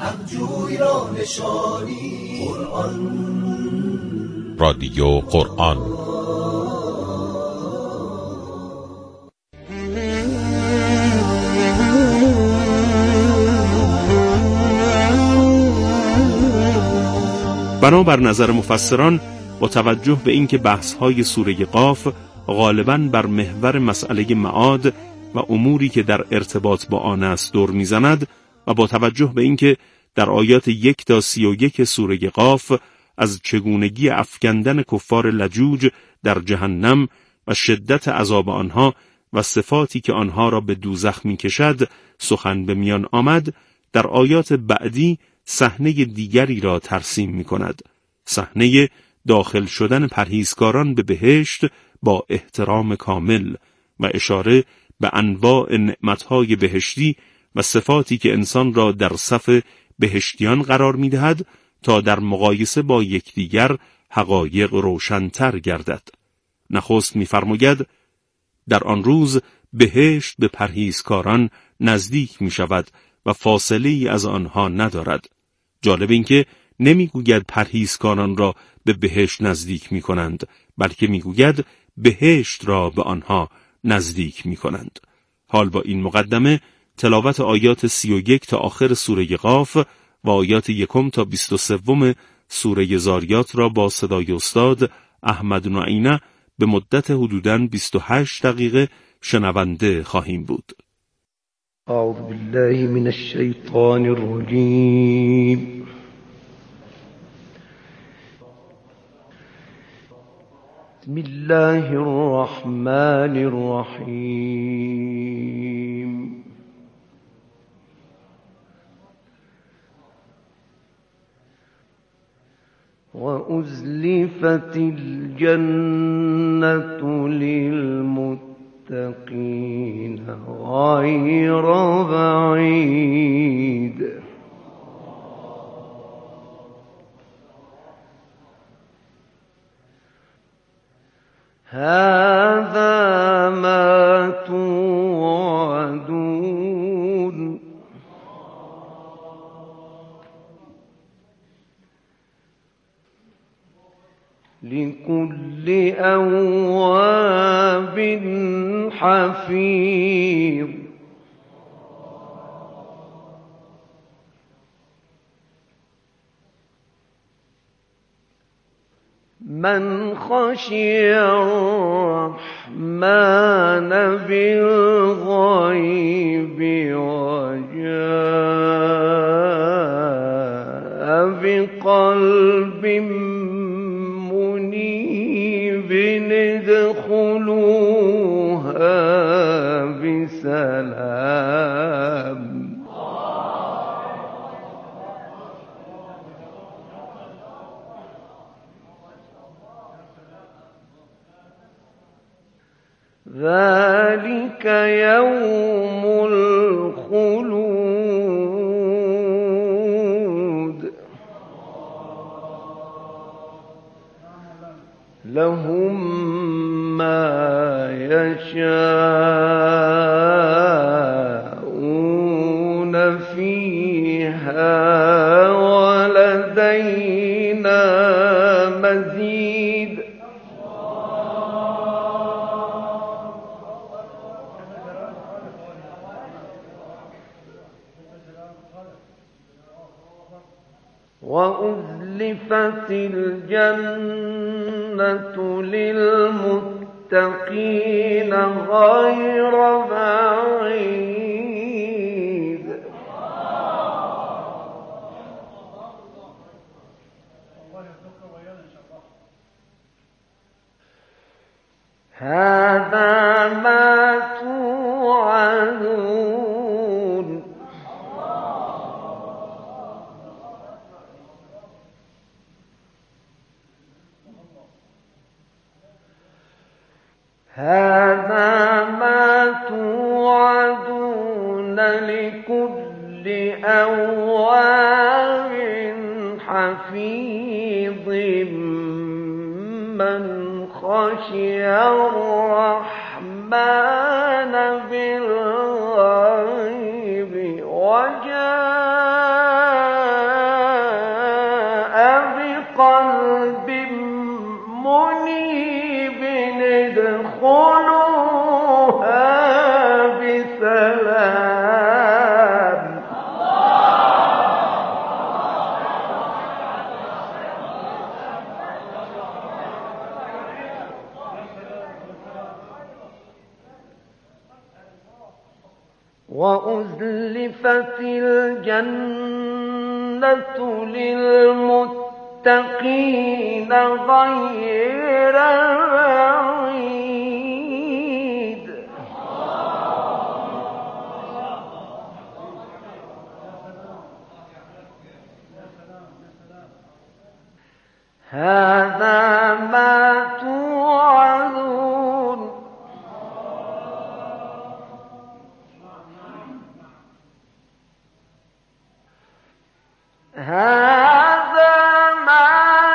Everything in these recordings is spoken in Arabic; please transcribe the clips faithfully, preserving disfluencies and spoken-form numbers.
حق جوی را نشانی قرآن. رادیو قرآن. بنابر نظر مفسران، با توجه به اینکه بحث‌های سوره قاف غالباً بر محور مسئله معاد و اموری که در ارتباط با آن است دور می‌زند و با توجه به اینکه در آیات یک تا سی و یک سوره قاف از چگونگی افکندن کفار لجوج در جهنم و شدت عذاب آنها و صفاتی که آنها را به دوزخ می‌کشد سخن به میان آمد، در آیات بعدی صحنه دیگری را ترسیم می‌کند، صحنه داخل شدن پرهیزکاران به بهشت با احترام کامل و اشاره به انواع نعمت‌های بهشتی و صفاتی که انسان را در صف بهشتیان قرار می‌دهد تا در مقایسه با یکدیگر حقایق روشن‌تر گردد. نخست می‌فرماید در آن روز بهشت به پرهیزکاران نزدیک می‌شود و فاصله‌ای از آنها ندارد. جالب این که نمی‌گوید پرهیزکاران را به بهشت نزدیک می‌کنند، بلکه می‌گوید بهشت را به آنها نزدیک می‌کنند. حال با این مقدمه تلاوت آیات سی و یک تا آخر سوره قاف و آیات یکم تا بیست و سوم سوره زاریات را با صدای استاد احمد نعینه به مدت حدوداً بیست و هشت دقیقه شنونده خواهیم بود. اعوذ بالله من الشیطان الرجیم. بسم الله الرحمن الرحیم. وأزلفت الجنة للمتقين غير بعيد. هذا ما توعدون لكل أواب حفيظ. من خشي الرحمن بالغيب وجاء بقلب منيب ادخلوها بسلام. ذلك يوم الخلود. لهم ما يشاءون فيها ولدينا مزيد. وأزلفت الجنة للمتقين غير بعيد. هذا ما توعدون هذا ما توعدون لكل أواب حفيظ. من خشي الرحمن بالغيب وجاء وأزلفت الجنة للمتقين غير بعيد. هذا ما توعدون. هذا ما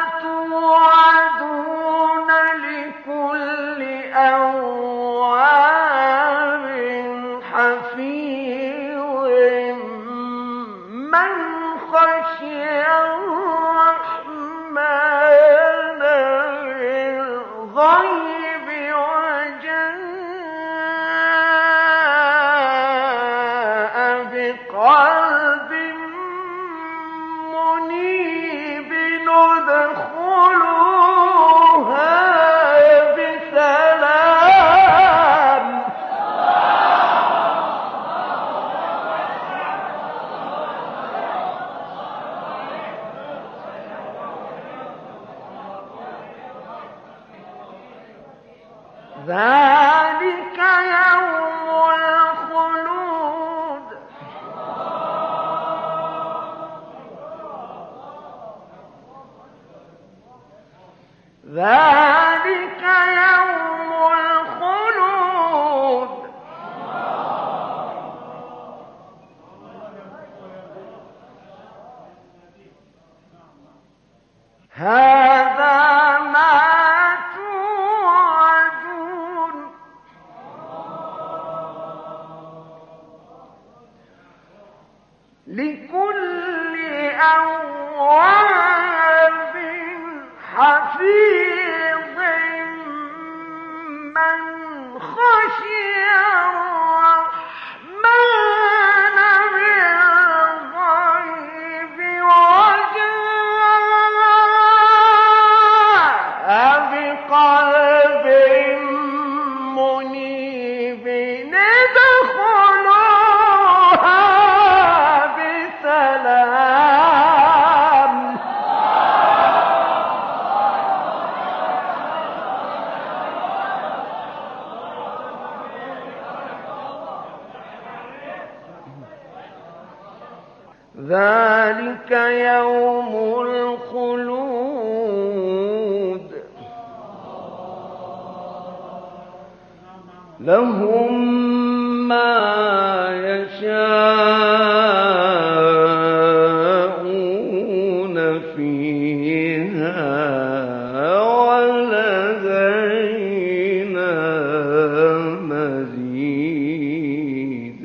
توعدون لكل أواب حفيظ من خشي الرحمن بالغيب وجاء بقلب منيب ادخلوها بسلام. ذلك يوم الخلود. ذلك يوم الخلود. هذا ما توعدون لكل أواب حفيظ من خشي الرحمن بالغيب وجاء بقلب منيب ادخلوها بسلام. ذلك يوم الخلود. لهم ما يشاءون فيها ولدينا مزيد.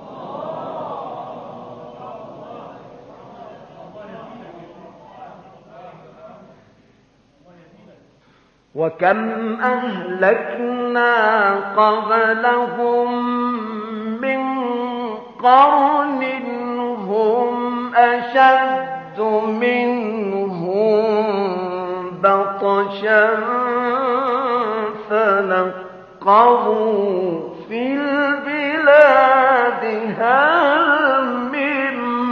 وكم أهلكنا قبلهم من قرن هم أشد منهم بطشا فنقبوا في البلاد هل من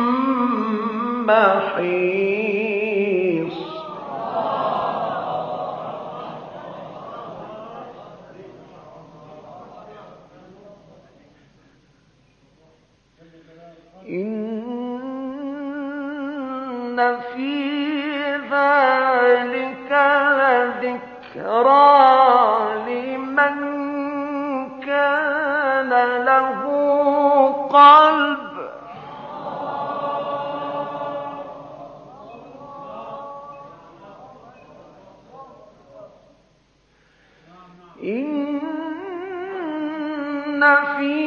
محيص. إن في ذلك لذكرى لمن كان له قلب. إن في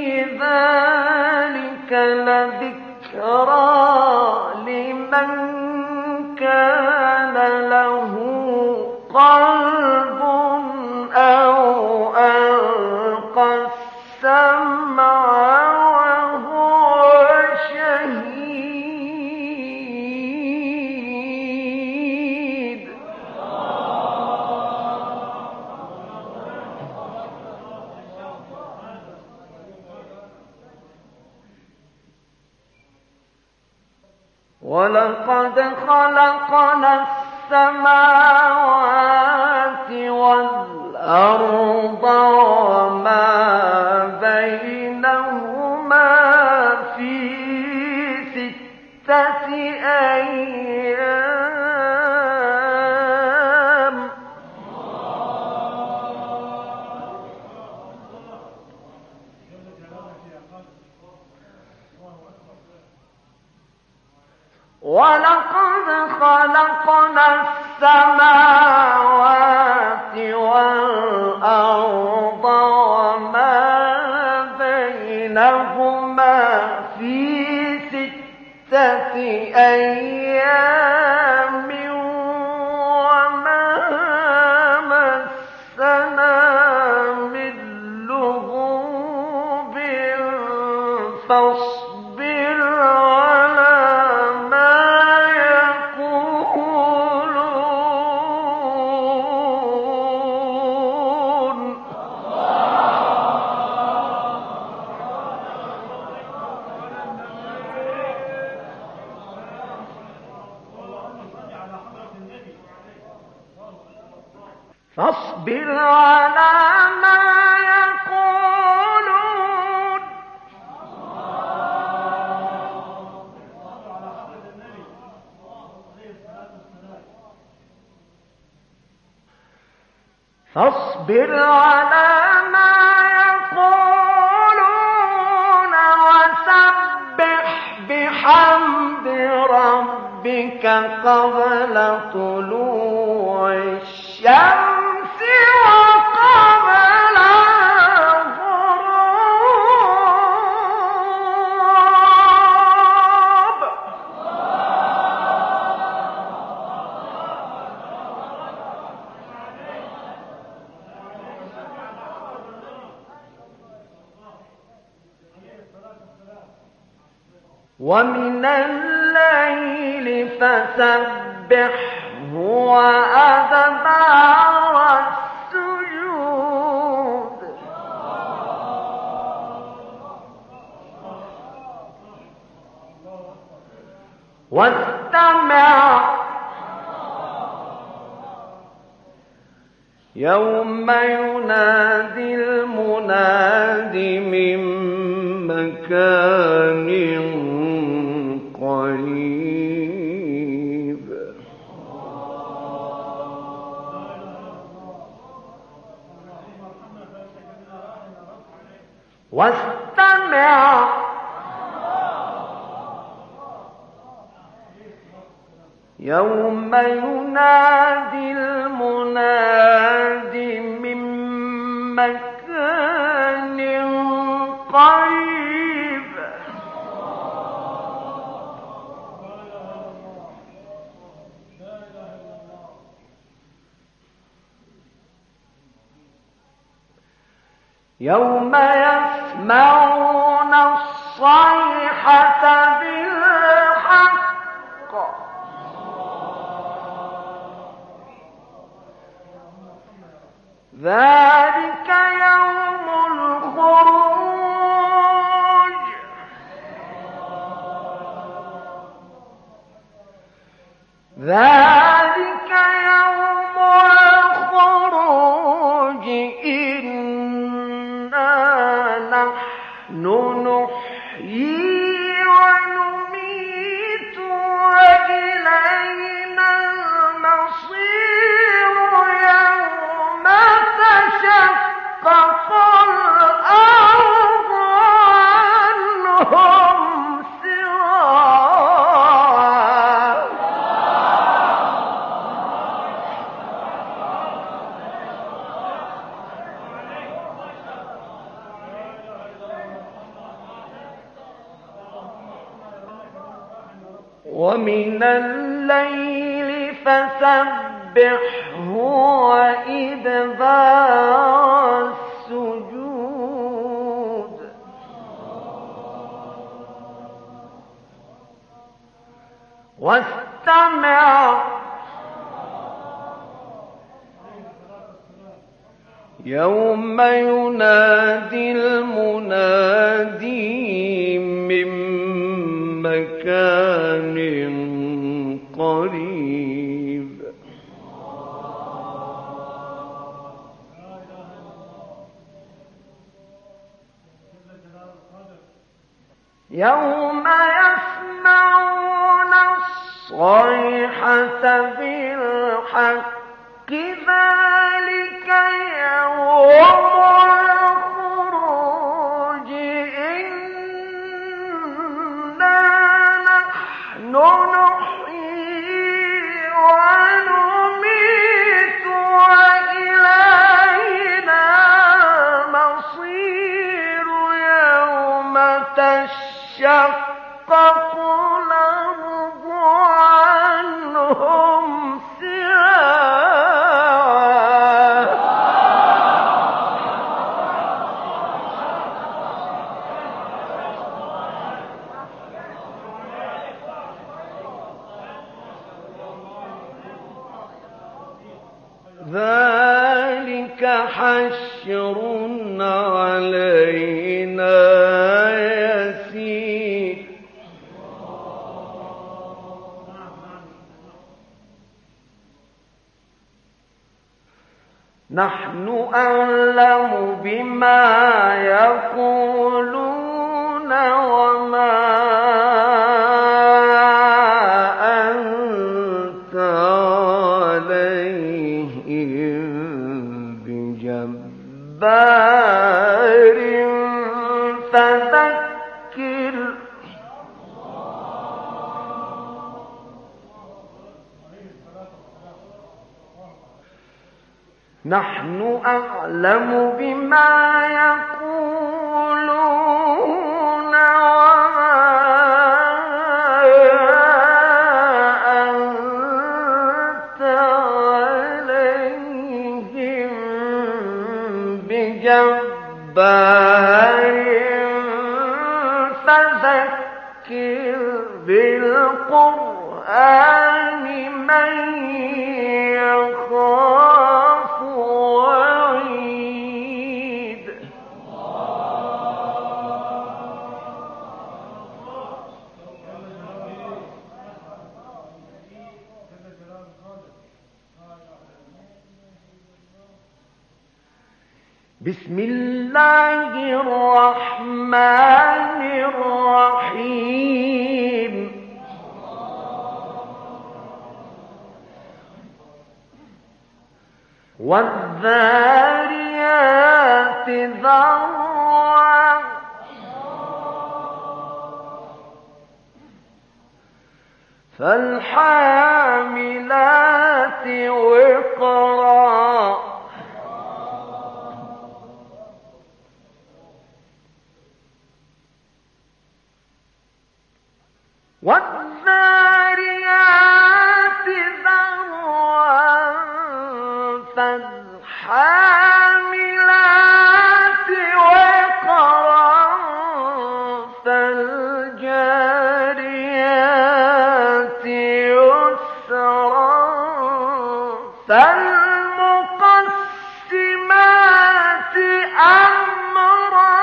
ذلك لذكرى لمن كان له قلب أو ألقى السمع وهو شهيد. ولقد خلقنا السماوات والأرض وما بينهما في ستة أيام ولقد خلقنا السماوات والأرض وما بينهما في ستة أيام وما مسنا من لغوب فاصبر على ما يقولون فاصبر على ما يقولون فاصبر على ما يقولون وسبح بحمد ربك قبل طلوع الشمس وقبل الغروب ومن الليل فسبحه وأدبار السجود واستمع يوم ينادي المناد من مكان قريب واستمع يوم ينادي المناد من مكان قريب يوم يسمعون الصيحة بالحق ذلك يوم الخروج ذلك يوم الخروج إنا نحن نحيي ونميت وإلينا المصير يوم تشقق الأرض عنهم سراعا ومن الليل فسبحه وإدبار السجود واستمع يوم ينادي المنادي من مكان قريب. يوم يسمعون الصيحة بالحق ذلك يوم الخروج إنا نحن نحيي ونميت وإلينا مصير يوم تشقق الأرض عنهم ذلك حشر علينا يسير. نحن أعلم بما يقولون وما أنت عليهم بجبار فذكر. نحن أعلم بما يقولون وما أنت عليهم بجبار فذكر بالقرآن من يخاف وعيد. بسم الله الرحمن الرحيم. والذاريات ذروا فالحاملات وقرا والذاريات ذروا فالحاملات وقرا فالجاريات يسرا فالمقسمات أمرا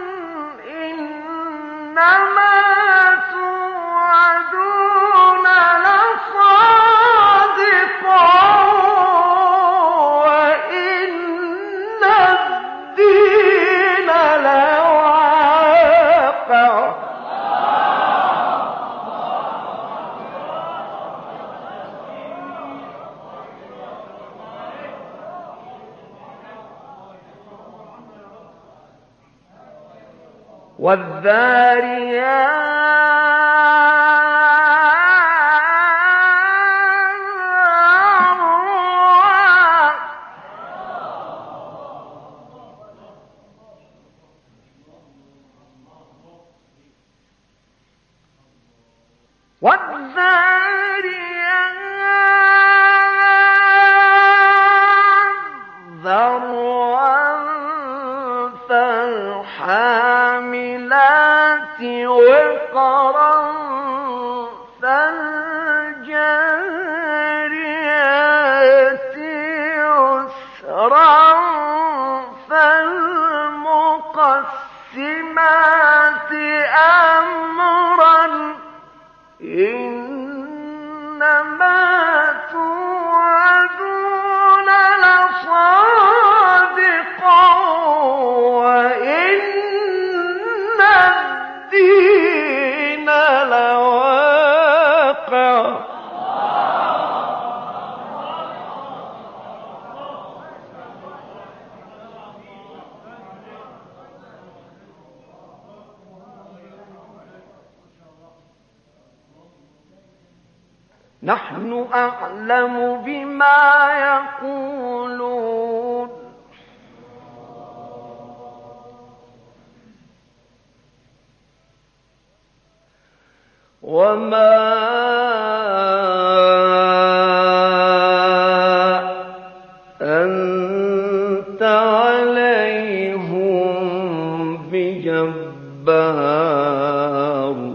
إنما توعدون لصادق وإن الدين لواقع. والذاريات والذاريات ذروا فالحاملات وقرا نحن أعلم بما يقولون وما أنت عليهم بجبار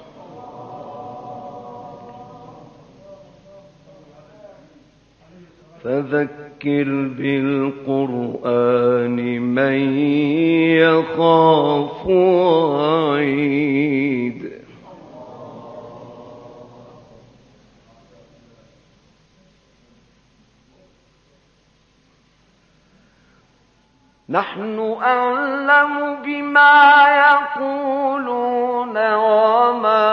فذكر بالقرآن من يخاف وعيد نحن أعلم بما يقولون وما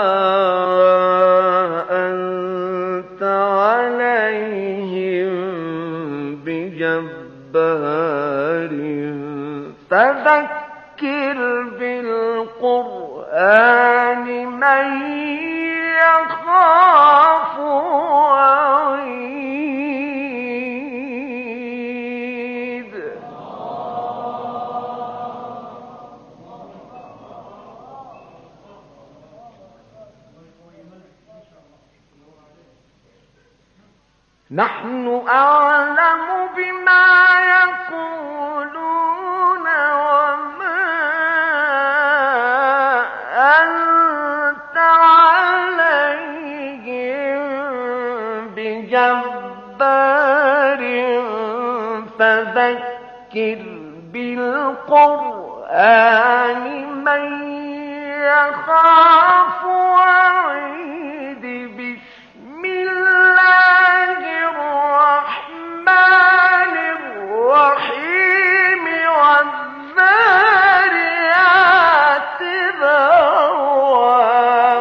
أنت عليهم بجبار فذكر بالقرآن من يخاف وعيد نحن أعلم بما يقولون وما أنت عليهم بجبار فذكر بالقرآن من يخاف وعيد بسم الله الرحمن الرحيم والذاريات ذروا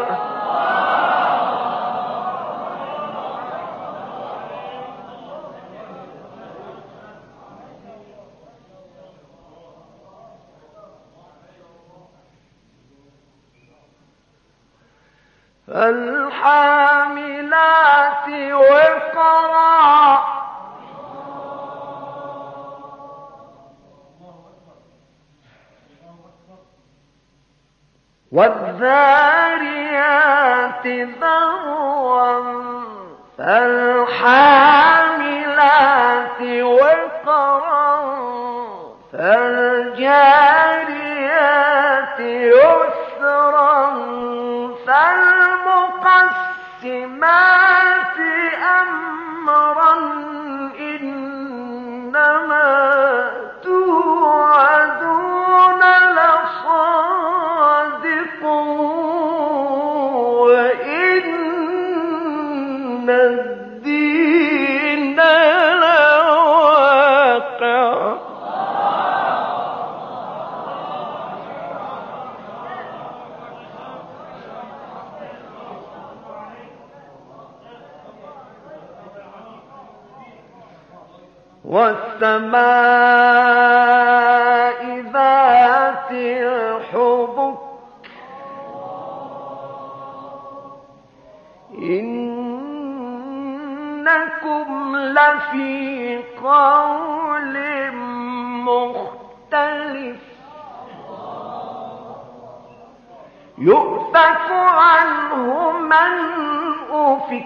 فالحاملات وقرا والذاريات ذروا فالحاملات وقرا فالجاريات يسرا فالمقسمات أمرا إنما توعدون لصادق وإن الدين لواقع والسماء ذات الحبك إنكم لفي قول مختلف يؤفك عنه من أفك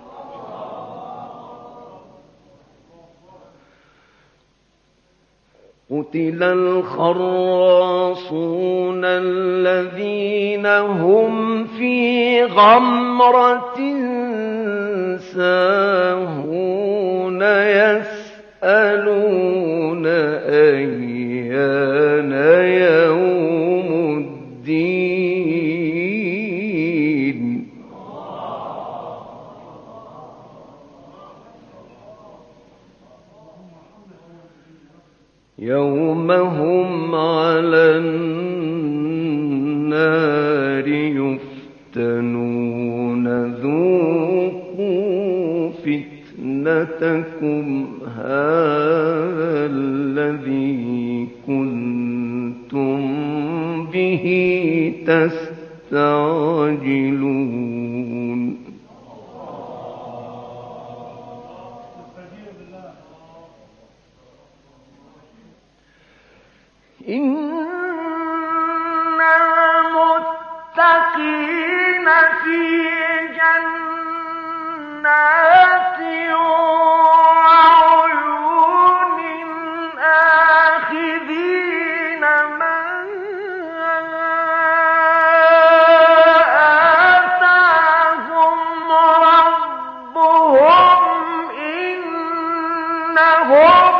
قتل الخراصون الذين هم في غمرة ساهون يسألون أيان يوم الدين يوم هم على النار يفتنون ذوقوا فتنتكم هذا الذي كنتم به تستعجلون إن المتقين في جنات وعيون آخذين ما آتاهم ربهم إنهم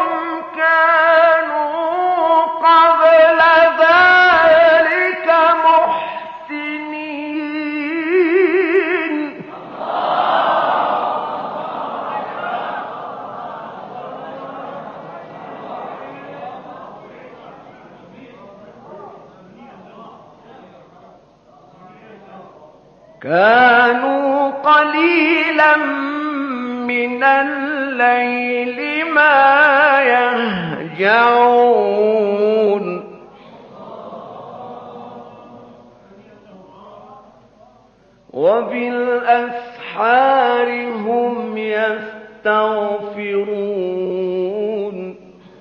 كانوا قليلا من الليل ما يهجعون وبالأسحار هم يستغفرون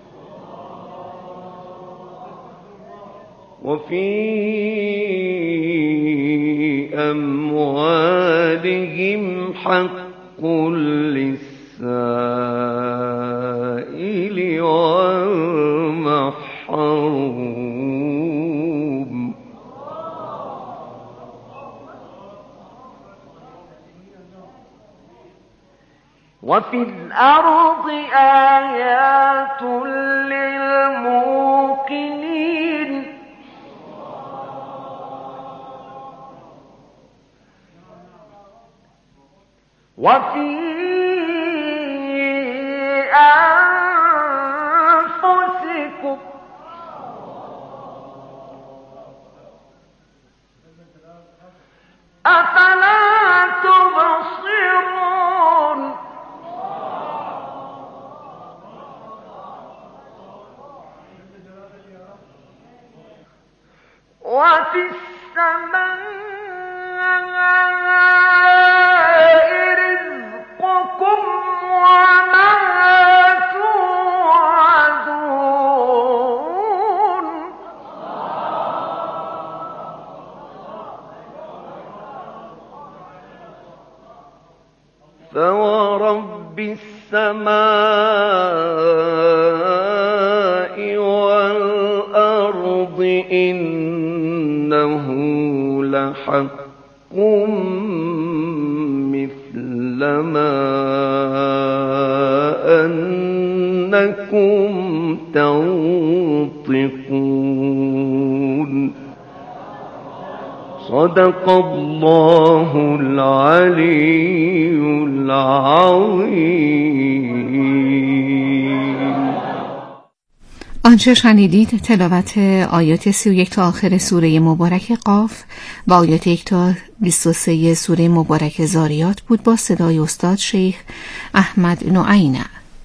وفي أموالهم حق للسائل والمحروم وفي الأرض آيات للموقنين وفي أنفسكم أفلا تبصرون وفي السماء رزقكم وما توعدون فورب السماء والأرض إنه لحق مثل ما أنكم تنطقون صدق الله العلي العظيم. آنچه شنیدید تلاوت آیات سی و یک تا آخر سوره مبارک قاف و آیات یک تا بیست و سه سوره مبارک زاریات بود با صدای استاد شیخ احمد نعینه.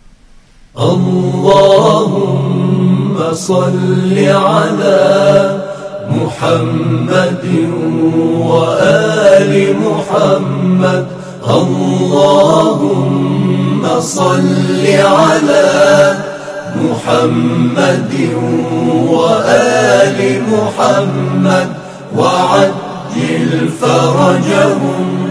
اللهم صل على محمد وآل محمد اللهم صل على محمد وآل محمد وعجل فرجهم